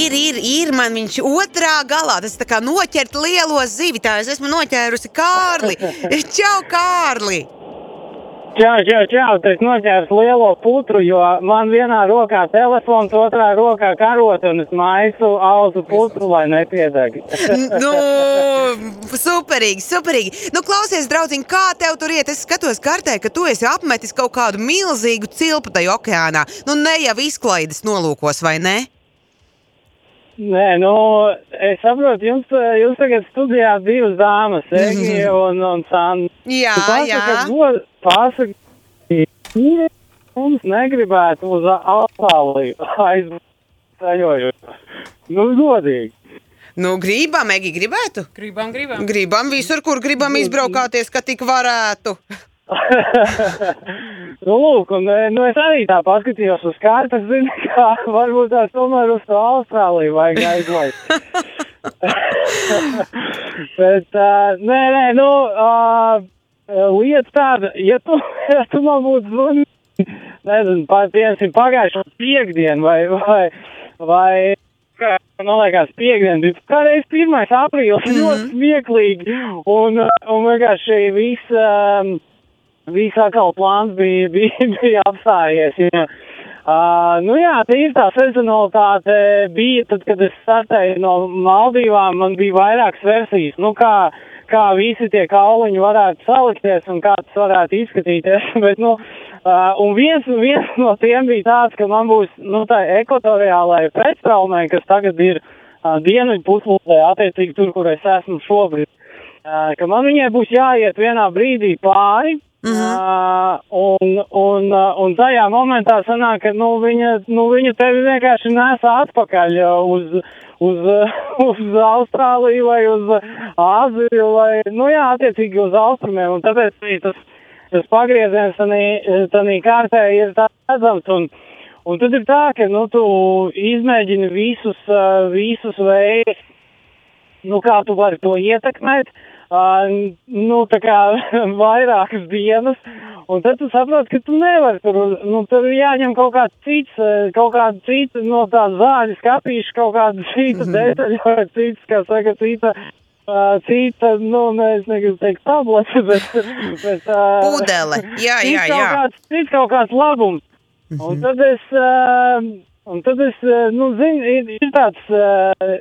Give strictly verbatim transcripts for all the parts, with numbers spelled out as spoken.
Ir, ir, ir, man viņš otrā galā, tas tā kā noķert lielo zivi, tā es esmu noķērusi Kārli. Čau, Kārli! Čau, čau, čau, es noķēru lielo putru, jo man vienā rokā telefons, otrā rokā karota, un es maisu auzu putru, lai nepiedeg. Nu, superīgi, superīgi. Nu, klausies, draudziņ, kā tev tur iet? Es skatos kartē, ka tu esi apmetis kaut kādu milzīgu cilpu tajā okeānā. Nu, ne jau izklaides nolūkos, vai ne? Nē, nu, es saprotu, jums, jūs tagad studijāt divas dāmas, Egi un, un Sanda. Jā, jā. Pasaka, ja mums negribētu uz Austrāliju aizceļojot. Nu, godīgi. Nu, gribam, Egi, gribētu? Gribam, gribam. Gribam visur, kur gribam izbraukāties, ka tik varētu. Nu, lūk, un nu, es arī tā paskatījos uz kartas, zinu, kā varbūt tās tomēr uz to Austrāliju vajag aizlaist. Bet, uh, nē, nē, nu, uh, lieta tāda, ja tu, ja tu man būtu zvanījis, nezinu, piemēram, pagājušo piekdienu vai, vai, vai, kā, man liekas, piekdienu, bija kādreiz pirmais aprīlis, mm-hmm. ļoti smieklīgi, un, un vienkārši viss, um, viss atkal plāns bija, bija, bija apstājies, ja. Uh, nu jā, tā ir tā sezonalitāte bija, tad, kad es startēju no Maldīvām, man bija vairākas versijas, nu kā, kā visi tie kauliņi varētu salikties un kā tas varētu izskatīties, bet, nu, uh, un viens, viens no tiem bija tāds, ka man būs, nu, tā ekvatoriālai pretstraumē, kas tagad ir uh, dienvidu puslodē, attiecīgi tur, kur es esmu šobrīd, uh, ka man viņai būs jāiet vienā brīdī pāri, mm-hmm. uh, un, un, uh, un tajā momentā sanāk, ka, nu, viņa, nu, viņa tevi vienkārši nesa atpakaļ uz, uz, uz Austrāliju vai uz Āziju vai, nu jā, attiecīgi uz austrumiem, un tāpēc tas, tas pagrieziens tanī kārtē ir tā redzams, un, un tad ir tā, ka, nu, tu izmēģini visus, visus veidus, nu, kā tu vari to ietekmēt, uh, nu, tā kā vairākas dienas, un tad tu saproti, ka tu nevari tur, nu, tur ir jāņem kaut kāds cits, kaut kāda cita, no tā zāļu skapīša, kaut kāda cita detaļa, vai cits, kā saka, cita, uh, cita, nu, ne, es negribu teikt tablete, bet, bet, uh, Pudele, jā, jā, jā. Kaut kāds, cits kaut kāds labums. Mm-hmm. Un tad es, uh, un tad es, uh, nu, zinu, ir, ir tāds, uh,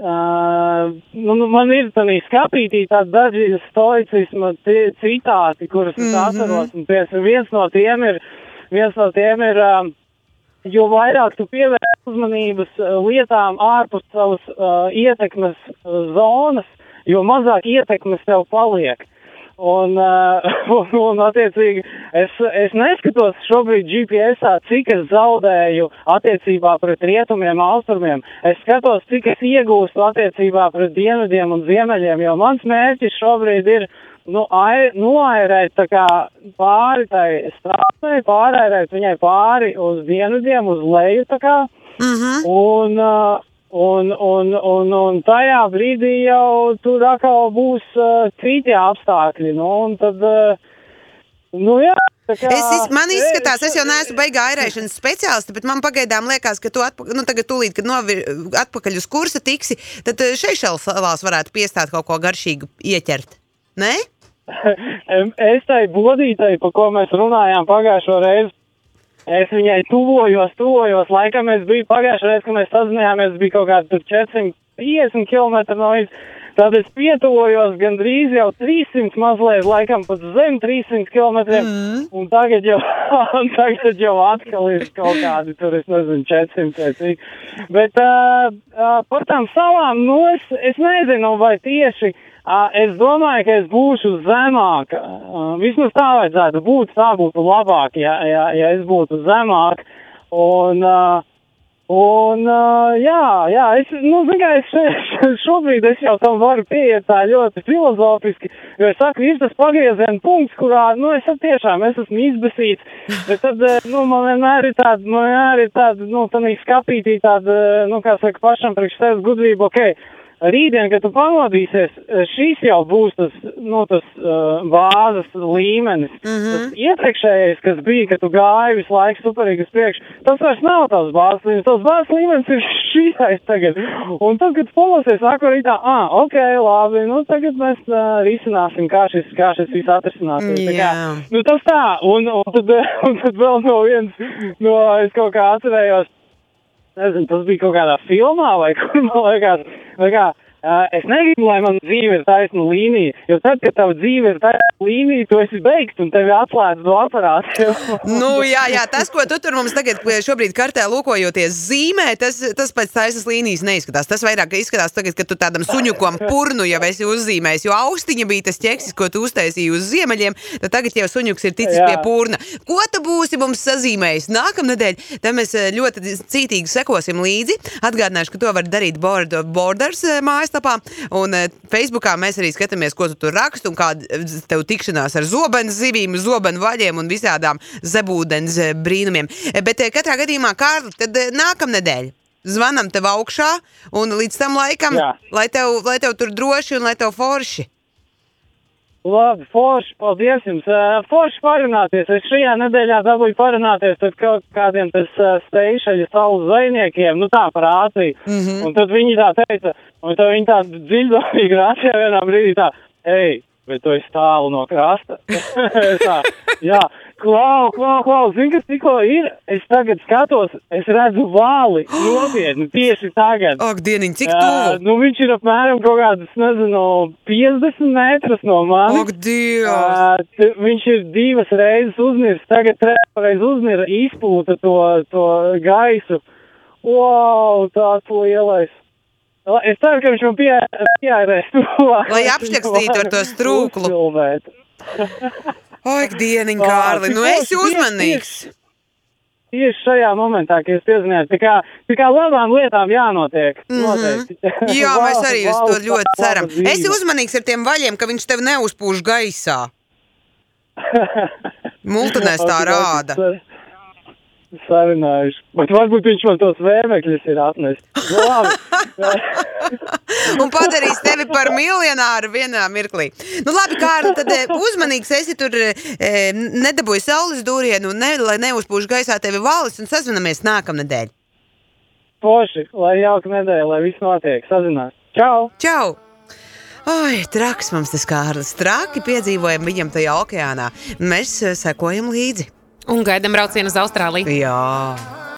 Uh, nu, man ir tādā skapītī tādi daži stoicisma citāti, kurus es atceros, un pies, viens no tiem ir, viens no tiem ir, uh, jo vairāk tu pievērsi uzmanības uh, lietām ārpus savas uh, ietekmes uh, zonas, jo mazāk ietekmes tev paliek. Un, uh, un, un attiecīgi, es, es neskatos šobrīd G P S-ā, cik es zaudēju attiecībā pret rietumiem, austrumiem. Es skatos, cik es iegūstu attiecībā pret dienvidiem un ziemeļiem, jo mans mērķis šobrīd ir, nu, ai, noairēt tā kā pāri tai strāpnei, pārairēt viņai pāri uz dienvidiem, uz leju tā kā. Mm-hmm. Un, uh, Un, un, un, un tajā brīdī jau tur atkal būs uh, citi apstākļi, nu, un tad, uh, nu, jā. Tā kā, es, es, man izskatās, es jau neesmu baigā airēšanas speciālisti, bet man pagaidām liekas, ka tu atpa, nu, tagad tūlīt, kad novir, atpakaļ uz kursa tiksi, tad Seišeļu salās varētu piestāt kaut ko garšīgu ieķert, ne? Es tai bodītai, pa ko mēs runājām pagājušo reizi, es viņai tuvojos, tuvojos, laikam es biju pagājušajā reizē, kad mēs sazinājāmies, bija kaut kāds četri simt piecdesmit kilometri no viņas, tad es pietuvojos gandrīz jau trīs simt mazliet, laikam pat zem trīs simt kilometriem, mm. un tagad jau, tagad jau atkal ir kaut kādi, tur es nezinu, četri simt vai cik. Bet uh, uh, par tām salām, nu es, es nezinu, vai tieši, Uh, es domāju, ka es būšu zemāk. Uh, vismaz tā vajadzētu būt, tā būtu labāk, ja, ja, ja es būtu zemāk. Un, uh, un uh, jā, jā, es, nu, zin kā, es šobrīd es jau tam varu pieiet tā ļoti filozofiski, jo es saku, ir tas pagrieziena punkts, kurā, nu, es tiešām, es esmu izbesīts, bet tad, nu, man vienmēr ir tāda, man vienmēr ir tāda, nu, tā skapītī tāda, nu, kā saka, pašam priekš sevis gudrība, okei. Okay. rītdien, kad tu pamodīsies, šīs jau būs tas, nu, tas uh, bāzes līmenis. Mm-hmm. Tas iepriekšējais, kas bija, ka tu gāji visu laiku superīgi uz priekšu, tas vairs nav tās bāzes līmenis. Tas bāzes līmenis ir šīs tagad. Un tad, kad pamosies nāko rītā, ah, ok, labi, nu tagad mēs uh, risināsim, kā šis, kā šis viss atrisināsies. Jā. Tā kā, nu tas tā, un, un, tad, un tad vēl no viens, no, es kaut kā atcerējos, nezinu, tas bija kaut kādā filmā vai kur, man liekas, vai kā, uh, es negribu, lai man dzīve ir taisna līnija, jo tad, kad tava dzīve ir taisna līnija, tu esi beigts un tevi atslēdz no aparāta. Nu, jā, jā, tas, ko tu tur mums tagad šobrīd kartē lūkojoties zīmē, tas, tas pēc taisnas līnijas neizskatās. Tas vairāk izskatās tagad, kad tu tādam suņukam purnu jau esi uzzīmējis, jo austiņa bija tas ķeksis, ko tu uztaisīji uz ziemeļiem, tad tagad jau suņuks ir ticis jā. Pie purna. Ko tu būsi mums sazīmējis nākamnedēļ? Tad mēs ļoti cītīgi sekosim līdzi. Atgādināšu, ka to var darīt Board of Borders mājaslapā, un Facebookā mēs arī skatāmies, ko tu tur rakst un kāda tev tikšanās ar zobens zivīm, zobenu vaļiem un visādām zebūdens brīnumiem. Bet katrā gadījumā, Kārli, tad nākamnedēļ zvanam tev augšā un līdz tam laikam, Jā. lai tev, lai tev tur droši un lai tev forši. Labi, forši, paldies jums. Uh, forši parunāties. Es šajā nedēļā dabūju parunāties ar kaut kādiem tas uh, steišaļa saules zvejniekiem, nu tā par Āziju. Mm-hmm. Un tad viņi tā teica, un tad viņi tā dziļdomīgi rāsīja vienā brīdī tā, ej, bet tu esi tālu no krasta. tā, jā, klau, klau, klau, zini, kas tikko ir? Es tagad skatos, es redzu vāli, nopietni, tieši tagad. Ak, dieniņ, cik tuvu? Uh, nu, viņš ir apmēram kaut kādas, nezinu, piecdesmit metrus no mani. Ak, Dievs! Uh, t- viņš ir divas reizes uznirs, tagad trešreiz uznira, izpūta to, to gaisu. Wow, tāds lielais. Es ceru, ka viņš man pie, pieārēs. Lai apšķakstītu ar to strūklu. Oi, dieniņ, Kārli, nu esi uzmanīgs. Tieši šajā momentā, kad es piezinājos, tā kā, tā kā labām lietām jānotiek. Noteikti. Mm-hmm. Jā, mēs arī uz to ļoti ceram. Esi uzmanīgs ar tiem vaļiem, ka viņš tev neuzpūš gaisā. Multinēs tā rāda. Sarunājuši. Bet varbūt viņš man tos vēmekļus ir atnest. Nu, labi. Un padarīs tevi par miljonāru vienā mirklī. Nu labi, Kārli, tad uzmanīgs esi tur, e, nedabūji saules dūrienu, ne, lai neuzpūš gaisā tevi valis un sazvanamies nākamnedēļ. Poši, lai jauka nedēļa, lai viss notiek. Sazinās. Čau! Čau! Oi, traks mums tas Kārlis. Traki piedzīvojam viņam tajā okeānā. Mēs sekojam līdzi. Un gaidam braucienu uz Austrāliju. Jā.